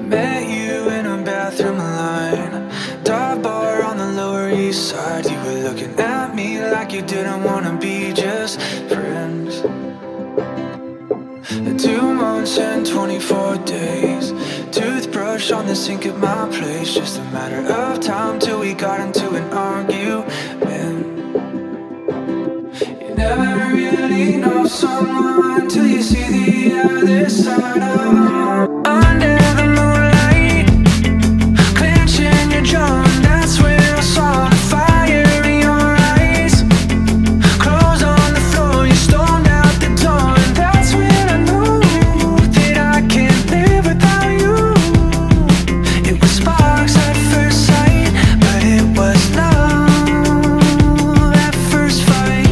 Met you in a bathroom line, dive bar on the Lower East Side. You were looking at me like you didn't wanna be just friends. 2 months and 24 days, toothbrush on the sink at my place. Just a matter of time till we got into an argument. You never really know someone till you see the other side of them. Under the moonlight, clenching your jaw, and that's when I saw the fire in your eyes. Clothes on the floor, you stormed out the door, and that's when I knew that I can't live without you. It was sparks at first sight, but it was love at first fight.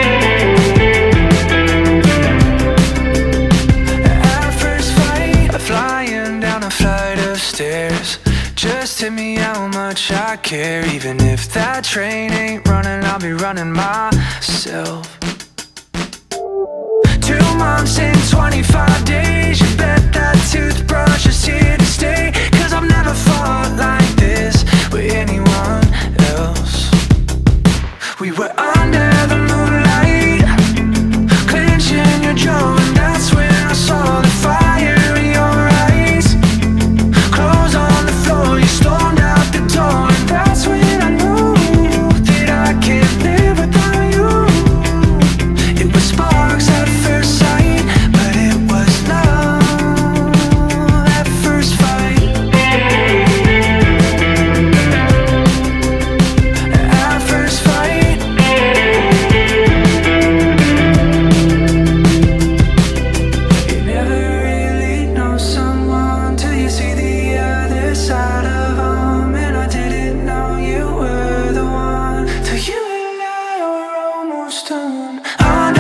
At first fight, flying down a flight of stairs. Just hit me how much I care. Even if that train ain't running, I'll be running myself. 2 months and 25 days, you bet that toothbrush is here to stay. 'Cause I've never fought like this with anyone else. We were under the moonlight, clenching your jaw, and that's when I saw the fire in your eyes. Clothes on the floor, you stormed out the door, and that's when I knew that I can't live without you. It was sparks at first sight, but it was love at first fight. At first fight. You never really know someone till you see the other side of them. And I didn't know you were the one till you and I were almost done.